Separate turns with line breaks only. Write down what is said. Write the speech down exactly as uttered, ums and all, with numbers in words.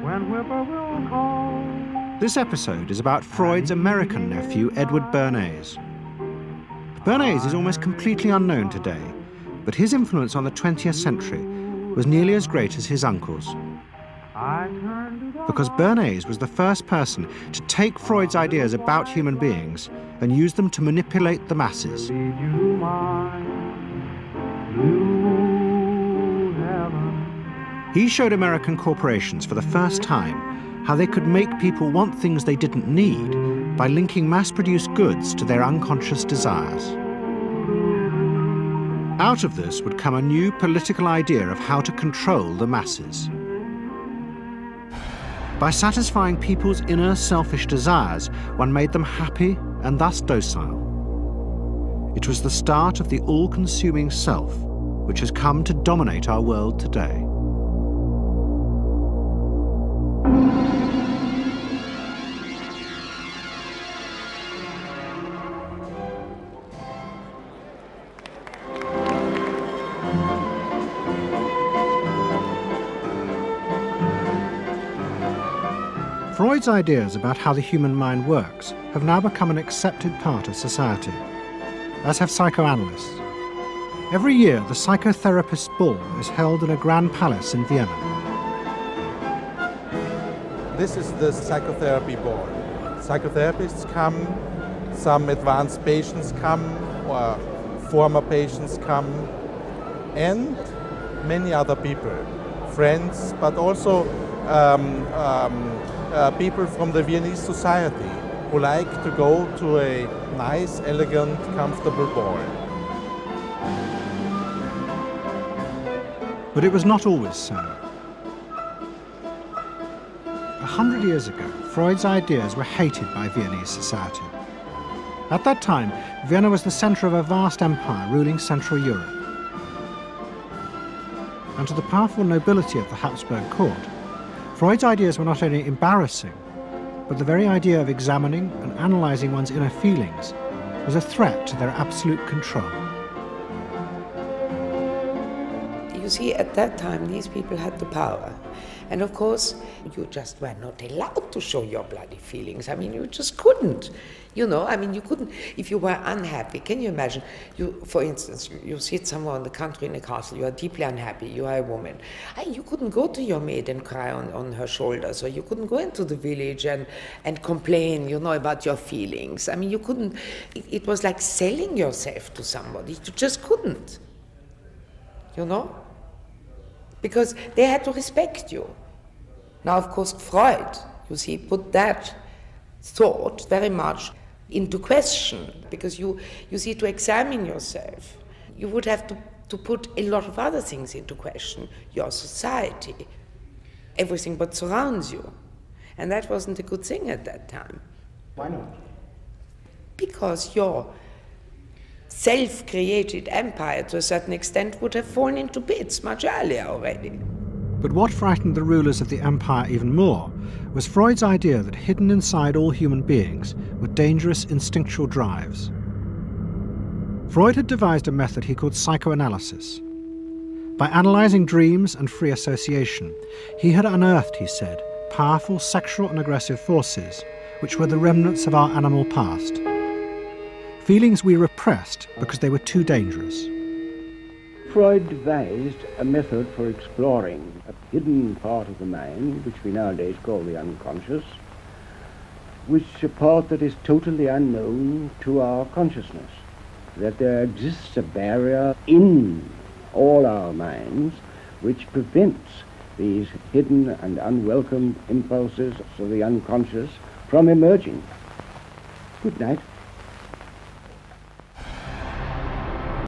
when whippoorwill calls.
This episode is about Freud's American nephew, Edward Bernays. Bernays is almost completely unknown today, but his influence on the twentieth century was nearly as great as his uncle's. Because Bernays was the first person to take Freud's ideas about human beings and use them to manipulate the masses. He showed American corporations for the first time how they could make people want things they didn't need by linking mass-produced goods to their unconscious desires. Out of this would come a new political idea of how to control the masses. By satisfying people's inner selfish desires, one made them happy and thus docile. It was the start of the all-consuming self, which has come to dominate our world today. Freud's ideas about how the human mind works have now become an accepted part of society, as have psychoanalysts. Every year, the Psychotherapist's Ball is held in a grand palace in Vienna.
This is the psychotherapy ball. Psychotherapists come, some advanced patients come, or former patients come, and many other people, friends, but also um, um, Uh, people from the Viennese society who like to go to a nice, elegant, comfortable ball.
But it was not always so. A hundred years ago, Freud's ideas were hated by Viennese society. At that time, Vienna was the center of a vast empire ruling Central Europe. And to the powerful nobility of the Habsburg court, Freud's ideas were not only embarrassing, but the very idea of examining and analyzing one's inner feelings was a threat to their absolute control.
You see, at that time, these people had the power. And of course, you just were not allowed to show your bloody feelings. I mean, you just couldn't. You know, I mean, you couldn't, if you were unhappy, can you imagine, you, for instance, you, you sit somewhere in the country in a castle, you are deeply unhappy, you are a woman. I, you couldn't go to your maid and cry on, on her shoulders, or you couldn't go into the village and, and complain, you know, about your feelings. I mean, you couldn't, it, it was like selling yourself to somebody, you just couldn't, you know, because they had to respect you. Now, of course, Freud, you see, put that thought very much into question, because you, you see, to examine yourself, you would have to, to put a lot of other things into question, your society, everything what surrounds you. And that wasn't a good thing at that time.
Why not?
Because your self-created empire, to a certain extent, would have fallen into bits much earlier already.
But what frightened the rulers of the empire even more was Freud's idea that hidden inside all human beings were dangerous instinctual drives. Freud had devised a method he called psychoanalysis. By analyzing dreams and free association, he had unearthed, he said, powerful sexual and aggressive forces, which were the remnants of our animal past. Feelings we repressed because they were too dangerous.
Freud devised a method for exploring a hidden part of the mind, which we nowadays call the unconscious, which is a part that is totally unknown to our consciousness, that there exists a barrier in all our minds which prevents these hidden and unwelcome impulses of the unconscious from emerging. Good night.